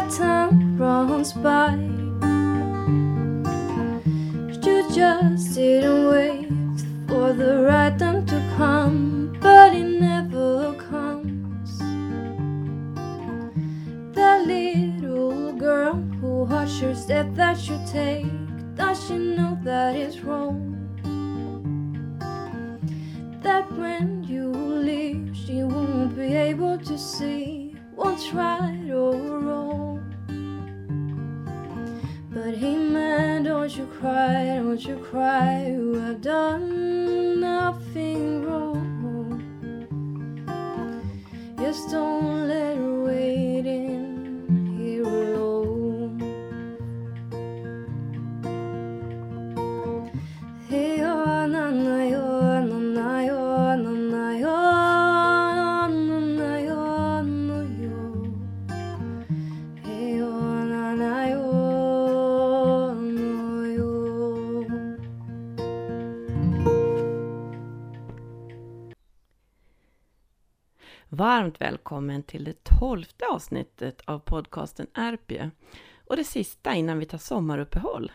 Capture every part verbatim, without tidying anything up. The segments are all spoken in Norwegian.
that time runs by. You just sit and wait for the right time to come, but it never comes. That little girl who watches your step that you take, does she know that it's wrong? That when you leave she won't be able to see what's right or wrong. But hey man, don't you cry, don't you cry, you have done nothing wrong. Just don't let her wait in here alone. Hey oh na na yo na na yo na na yo na na yo na yo. Hey oh na na yo na yo. Varmt välkommen till det tolfte avsnittet av podcasten R P och det sista innan vi tar sommaruppehåll.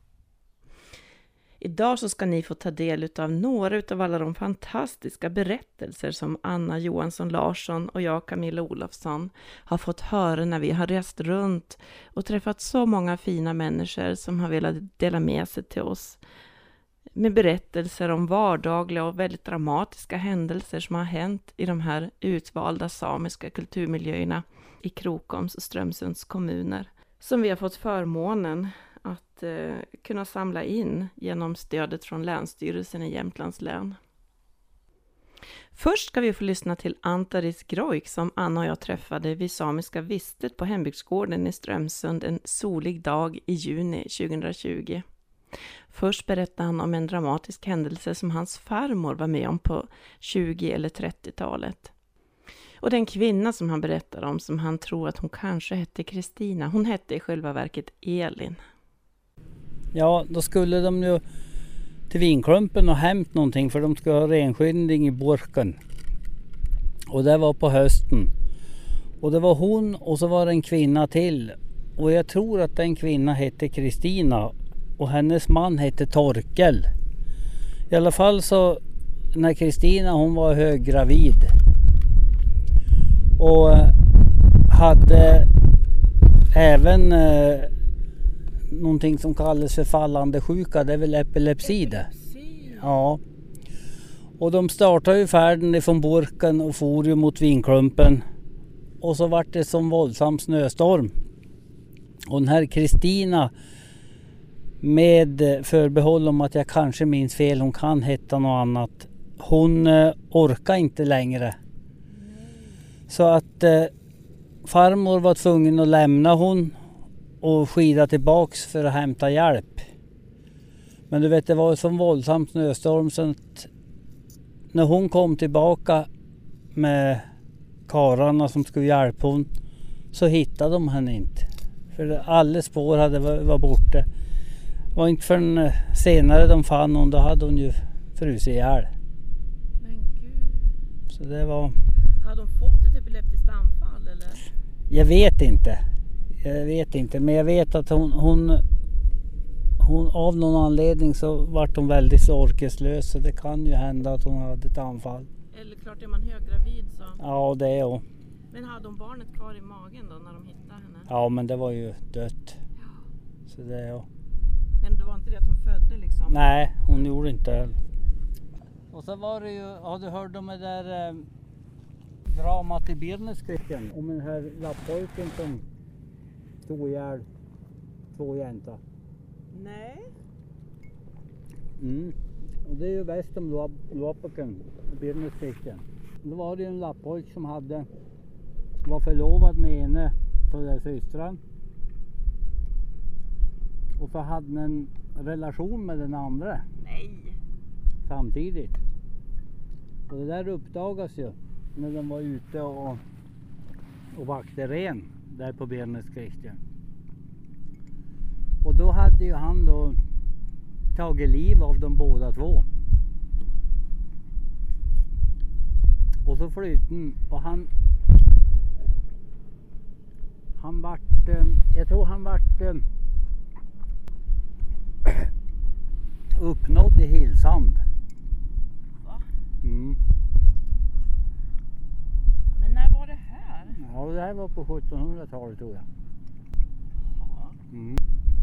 Idag så ska ni få ta del av några av alla de fantastiska berättelser som Anna Johansson Larsson och jag, Camilla Olofsson, har fått höra när vi har rest runt och träffat så många fina människor som har velat dela med sig till oss. Med berättelser om vardagliga och väldigt dramatiska händelser som har hänt i de här utvalda samiska kulturmiljöerna i Krokoms och Strömsunds kommuner. Som vi har fått förmånen att eh, kunna samla in genom stödet från Länsstyrelsen i Jämtlands län. Först ska vi få lyssna till Antaris Grojk som Anna och jag träffade vid samiska vistet på hembygdsgården i Strömsund en solig dag i juni tjugohundratjugo. Först berättade han om en dramatisk händelse som hans farmor var med om på tjugo- eller trettiotalet. Och den kvinna som han berättade om, som han tror att hon kanske hette Kristina, hon hette i själva verket Elin. Ja, då skulle de ju till Vinklumpen och hämt någonting för de skulle ha renskinding i burken. Och det var på hösten. Och det var hon och så var det en kvinna till. Och jag tror att den kvinna hette Kristina och hennes man hette Torkel. I alla fall så när Kristina hon var höggravid och hade även eh, någonting som kallas för fallande sjuka, det är väl epilepsi det. Ja. Och de startade ju färden ifrån burken och for ju mot Vinklumpen. Och så vart det som våldsam snöstorm. Och den här Kristina, med förbehåll om att jag kanske minns fel, hon kan heta något annat. Hon eh, orkar inte längre. Så att eh, farmor var tvungen att lämna hon och skida tillbaks för att hämta hjälp. Men du vet, det var som våldsam snöstorm så att när hon kom tillbaka med kararna som skulle hjälpa hon, så hittade de henne inte. För alla spår hade var borta. Det var inte förrän senare de fann hon, då hade hon ju frusit ihjäl. Men gud. Så det var... Hade hon fått ett epileptiskt anfall eller? Jag vet inte. Jag vet inte, men jag vet att hon, hon, hon av någon anledning så vart hon väldigt så orkeslös, så det kan ju hända att hon hade ett anfall. Eller klart, är man höggravid så. Ja, det är hon. Men hade hon barnet kvar i magen då när de hittade henne? Ja, men det var ju dött. Ja. Så det är hon. Men det var inte det att hon födde liksom? Nej, hon gjorde inte det. Och så var det ju, har du hört om det där eh, dramat i Birneskriken? Om den här lappojken som stod ihjäl två jäntor. Nej. Mm. Och det är ju bäst om Luapaken, Birneskriken. Då var det ju en lappojk som hade, var förlovad med ene för systran. Och så hade han en relation med den andra. Nej. Samtidigt. Och det där uppdagas ju när de var ute och, och vakte ren där på Birneskriken. Och då hade ju han då tagit liv av de båda två. Och så flytten och han Han vart, eh, jag tror han vart eh, uppnådd i Hillsand. Va? Mm. Men när var det här? Ja, det här var på sjuttonhundratalet tror jag. Ja. Mm.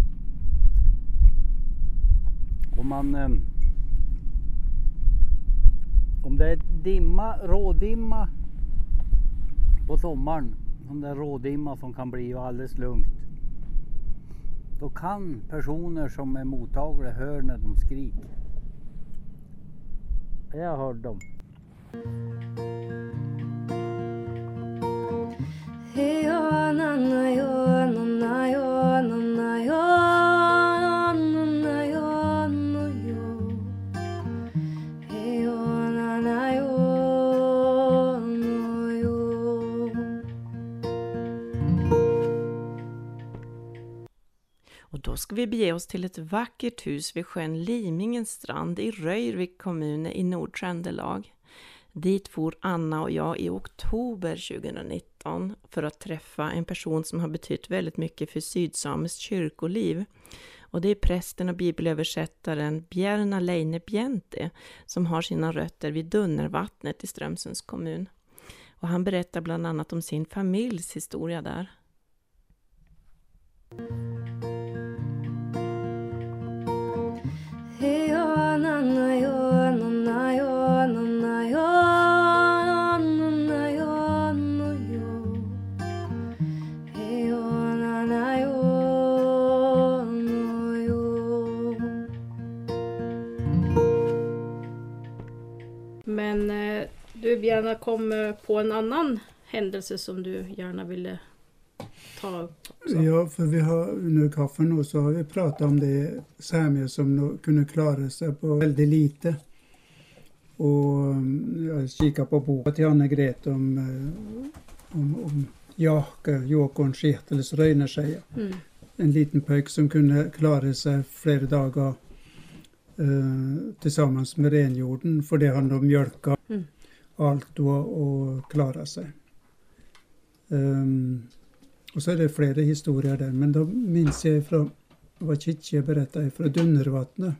Om man eh, om det är dimma, rådimma på sommaren, sån där rådimma som kan bli alldeles lugnt, då kan personer som är mottagliga höra när de skriker. Jag har hört dem. Hej ja na na ja na na ja na na ja na na ja na ja. Hej ja na na ja na ja. Och då ska vi bege oss till ett vackert hus vid sjön Limingens strand i Röjvik kommun i Nord-Trøndelag. Dit for Anna och jag i oktober tjugonitton för att träffa en person som har betytt väldigt mycket för sydsamiskt kyrkoliv. Och det är prästen och bibelöversättaren Bjerna Leine Bjente som har sina rötter vid Dunnervattnet i Strömsunds kommun. Och han berättar bland annat om sin familjs historia där. Hej ja na na ja na na ja na na ja na na ja na ja. Hej ja na na ja na ja. Men eh, du gärna kom eh, på en annan händelse som du gärna ville ta upp också. Ja, för vi har under kaffen nu så har vi pratat om det samer som nu kunde klara sig på väldigt lite. Och jag kikar på boken till Anne-Grete om, om, om Jake, Jokon Skirtels Røynerskeie. Mm. En liten pojk som kunde klara sig flera dagar eh, tillsammans med renjorden för det han då mjölka Mm. allt och, och klara sig. Um, och så är det flera historier där, men då minns jag från vad Chichi berättade från Dunnervattnet.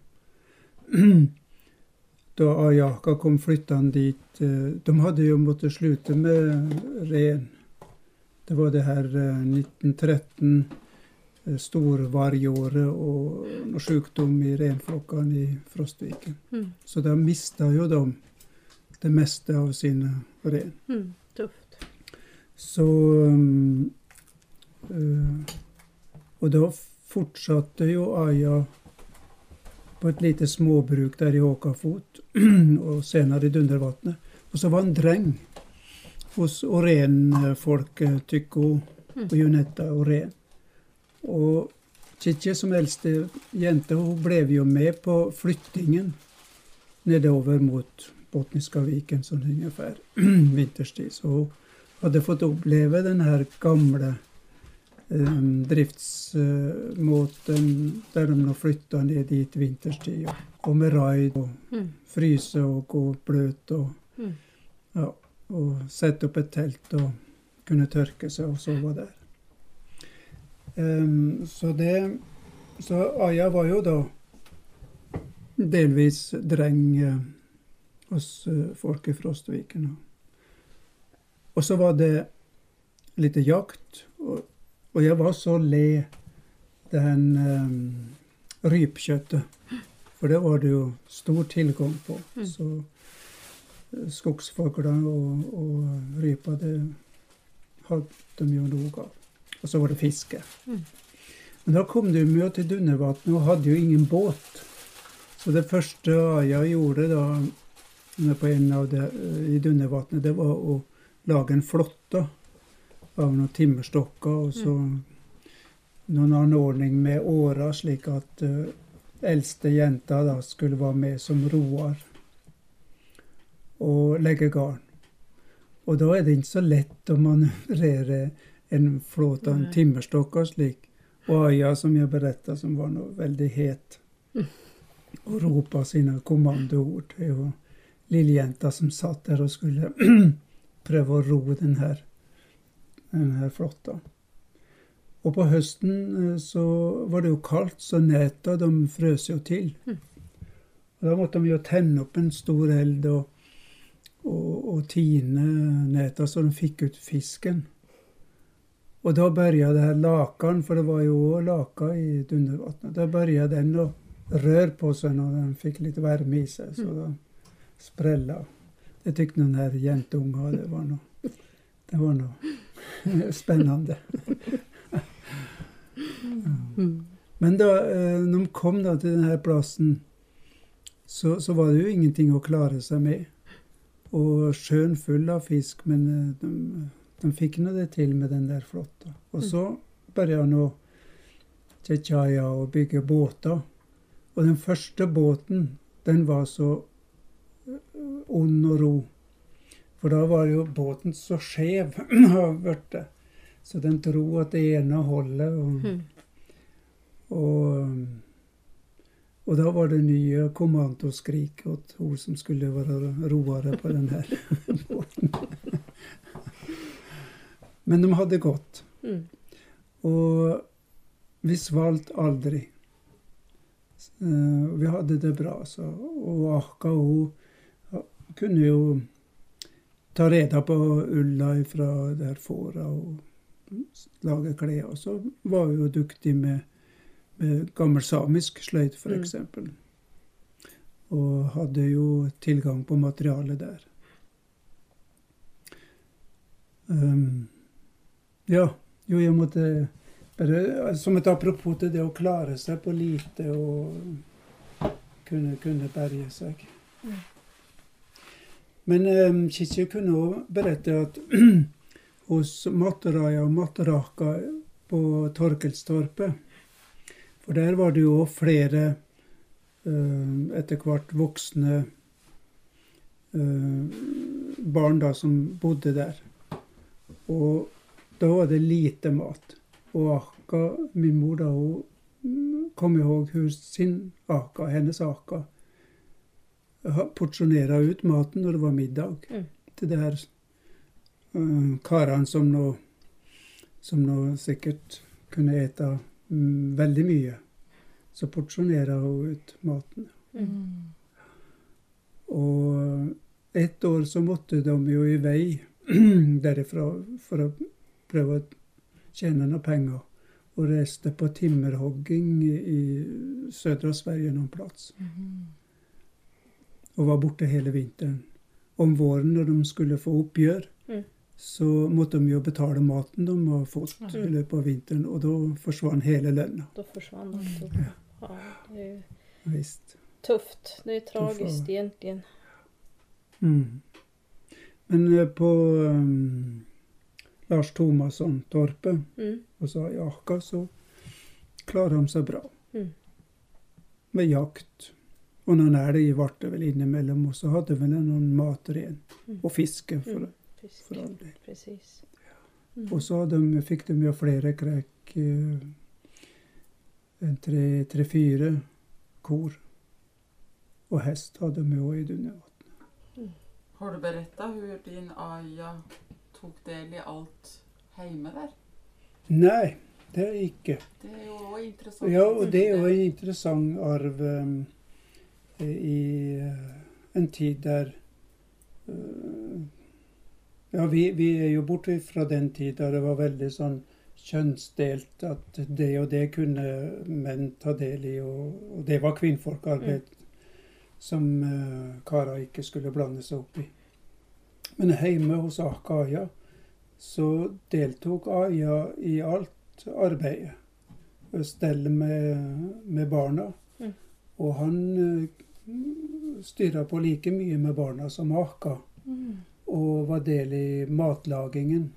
Då Ajaka kom flyttande dit, de hade ju måttet sluta med ren. Det var det här nitton tretton, storvargjåret och sjukdom i renflockan i Frostviken. Mm. Så där mistade ju de det mesta av sina ren. Mm. Tufft. Så um, uh, och då fortsatte ju Aja på ett litet småbruk där i Håkafot och senare i Dundervattnet. Och så var en dräng hos Oren folk Tycko och Junetta Oren. Och Chichi som äldste jente, hon blev ju med på flyttningen nedover mot Bottniska viken som ungefär vinterstid. Så hon hade fått uppleva den här gamla um, driftsmåten där de nog flyttade ner dit vinterstid. Och med rajd och Mm. frysa och gå blöt och, Mm. ja, och sätta upp ett tält och kunna törka sig och sova där. Um, så det så Aja var ju då delvis dräng uh, hos uh, folk i Frostviken. Och så var det lite jakt och, och jag var så le den um, rypköttet. För det var det ju stor tillgång på. Mm. Så uh, skogsfåglar och, och rypa det hade de ju nog av. Och så var det fiske. Mm. Men då kom du med till Dunnervattnet och hade ju ingen båt. Så det första jag gjorde då på en av det, i Dunnervattnet, det var att laga en flotta av några timmerstockar och så mm. någon anordning med årar slik att uh, äldste jenta då skulle vara med som roar och lägga garn. Och då är det inte så lätt att manövrera en flåta en timmerstockar slik. Och Aja som jag berättade som var nog väldigt het Mm. och ropa sina kommandoord. Det var lilljänta som satt där och skulle pröva att ro den här, den här flottan. Og på høsten eh, så var det jo kaldt, så neta de frøs jo til. Mm. Og da måtte de jo tenne opp en stor eld og, og, og tine neta så de fikk ut fisken. Og da begynte det her lakan, for det var jo også laka i Dundervatnet. Da begynte den å røre på seg når den fikk litt varme i seg, så da sprella. Det tykte noen her jenteunger, det var noe, det var noe spennende. Ja. Men da, når de kom da til denne plassen, så, så var det jo ingenting å klare seg med. Og sjøen full av fisk, men de, de fikk nå det til med den der flotta. Og så begynte han å tjetjaja og bygge båter. Og den første båten, den var så ond og ro. For da var jo båten så skjev av vørte. Så den dro at det ene holdet. Og, og, og da var det nye kommandoskrik åt hun som skulle være roere på den her båten. Men de hadde gått. Mm. Og vi svalt aldri. Uh, vi hadde det bra, så. Og Akka, hun kunne jo ta reda på ulla fra der fåra og lage klær. Og så var hun jo dyktig med, med gammel samisk sløyd, for eksempel. Og hadde jo tilgang på materiale der. Um, ja, jo, jeg måtte bare, som et apropos til det å klare seg på lite og kunne, kunne berge seg. Mm. Men um, Kikki kunne også berette at hos Matteraja og Matteraka på Torkelstorpet, for der var det jo flere uh, etter hvert voksne uh, barn da som bodde der. Og da var det lite mat. Og Akka, min mor da, hun kom ihåg hus sin Akka, hennes Akka, porsjonera ut maten når det var middag. Mm. Til det her uh, karene som nå, som nå sikkert kunne ete um, veldig mye. Så porsjonera hun ut maten. Mm. Og ett år så måtte de jo i vei derifra for å prøve å tjene noen penger, og reiste på timmerhogging i sødre Sverige noen plass. Mm. Og var borte hele vinteren. Om våren når de skulle få oppgjør, Mm. så måtte de jo betale maten de har fått Mm. i løpet av vinteren, og da forsvann hele lønna. Då försvann allt. Ja. Ja, det är ju Visst. tufft. Det är tragiskt Tuffa. egentligen. Mm. Men eh, på um, Lars Tomasson-torpet, Mm. og så i Akka, så klarer de seg bra. Mm. Med jakt. Og noen elg ble det vel innimellom, og så hadde vel noen mater igjen. Mm. Og fiske, for, Mm. Fisk. for all del. Precis. Mm. Og så hadde de, fikk de jo flere krekk, eh, en tre, tre, fire kor. Og hest hadde de jo i Dundervatnet. Har du berättat hur din aja tog del i allt hemma där? Nei, det er ikke. Det är ju också intressant. Ja, og det er jo en interessant arv um, i uh, en tid der uh, ja, vi, vi er jo borte fra den tid der det var veldig sånn kjønnsdelt, at det og det kunne menn ta del i, og, og det var kvinnfolkarbeid som uh, karer ikke skulle blande seg opp i. Men hjemme hos Akka Aja så deltok Aja i alt arbeidet. Stelle med, med barna. Mm. Og han uh, styret på like mye med barna som Akka. Mm. Og var del i matlagingen.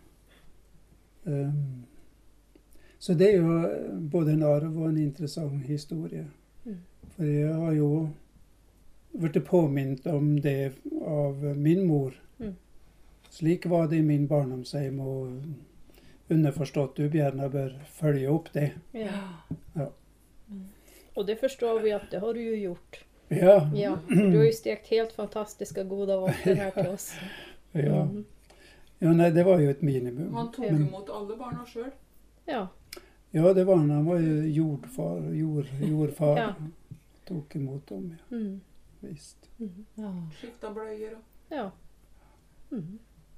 Um, så det er jo både en arv og en interessant historie. Mm. For jeg har jo vært påminnet om det av min mor. Mm. Slik var det i min barndomsheim, og underforstått du gjerne bør følge opp det. Ja. Ja. Mm. Och det förstår vi att det har du ju gjort. Ja, Ja, du har ju stekt helt fantastiska goda våfflor här till oss. ja. Mm. ja nei, det var jo et minimum. Han tog Men- emot alla barnen själv. Ja. Ja, det var han. Han var ju jordfar, jord, jordfar. Ja. Tog emot dem, ja. Mm. Visst. Mm. Ja. Skifta blöjor och... Ja. Mm.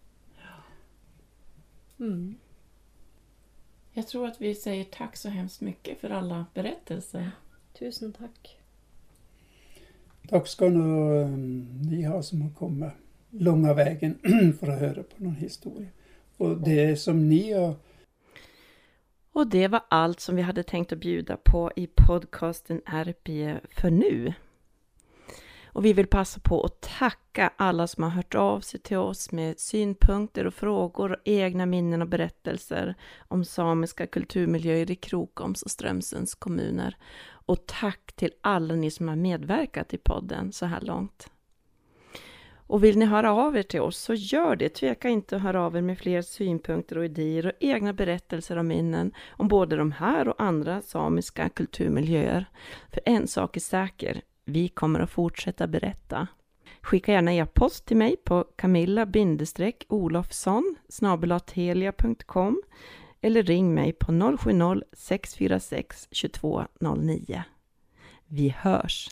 Mm. Jag tror att vi säger tack så hemskt mycket för alla berättelser. Tusen tack. Tack ska nu um, ni ha som har kommit långa vägen för att höra på någon historia. Och det som ni har... Och det var allt som vi hade tänkt att bjuda på i podcasten R P för nu. Och vi vill passa på att tacka alla som har hört av sig till oss med synpunkter och frågor och egna minnen och berättelser om samiska kulturmiljöer i Krokoms och Strömsunds kommuner. Och tack till alla ni som har medverkat i podden så här långt. Och vill ni höra av er till oss så gör det. Tveka inte att höra av er med fler synpunkter och idéer och egna berättelser och minnen om både de här och andra samiska kulturmiljöer. För en sak är säker, vi kommer att fortsätta berätta. Skicka gärna e-post till mig på camilla olofsson snabel-a telia punkt com eller ring mig på noll sju noll sex fyra sex två två noll nio. Vi hörs!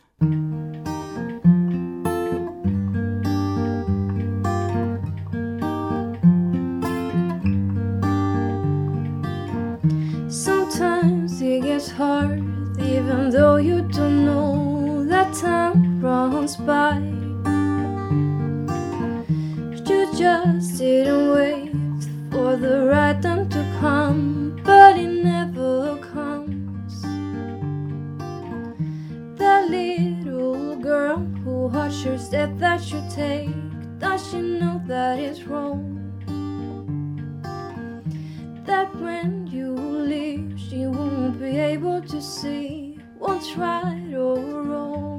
Sometimes it gets hard, even though you don't know that time runs by. You just sit and wait for the right time to come, but it never comes. That little girl who watches your step that you take, does she know that it's wrong? That when you leave, she won't be able to see what's right or wrong.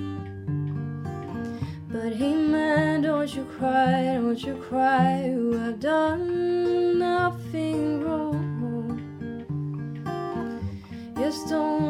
But hey man, don't you cry, don't you cry, you have done nothing wrong. Just don't